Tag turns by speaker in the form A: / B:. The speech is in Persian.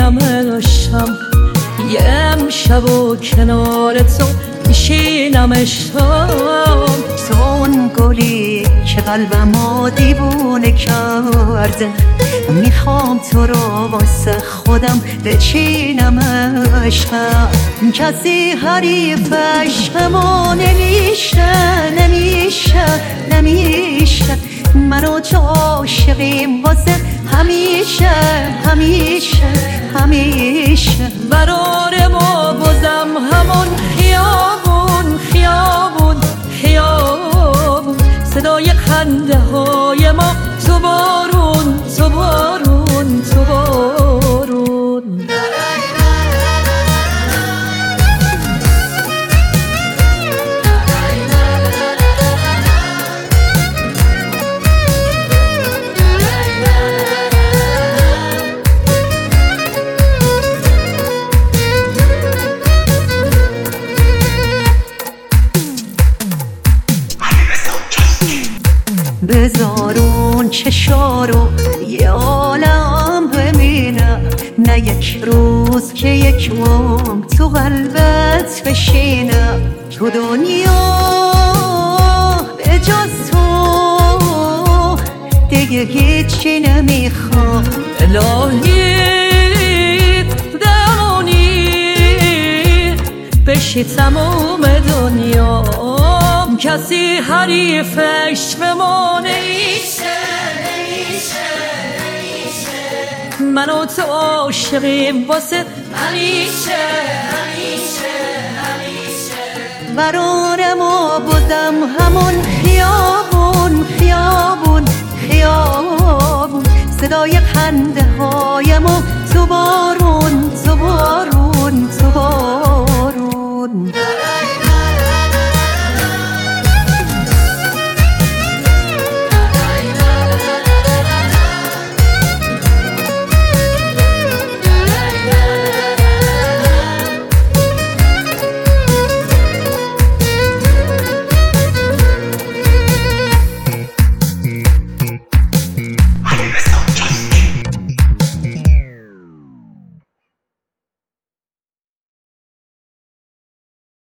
A: ببینمشم یه امشب و کنار تو میشینمشم.
B: تو اون گلی که قلبمو دیوونه کرده، میخوام تو رو واسه خودم بچینمشم. کسی حریفش همو نمیشه منو تو عاشقیم واسه همیشه.
A: قرار ما بازم همون خیابون صدای خنده های ما تو بارون
B: بذارون چشارو یه عالم ببینم، نه یک روز که یک عمر تو قلبت بشینم. تو دنیا به جز تو دیگه هیچی نمیخوام.
A: الهی درمونی بشی تموم دنیا، کسی حریفش به ما نمیشه. من و تو عاشقیم واسه همیشه.
B: قرار ما بازم همون خیابون صدای خنده های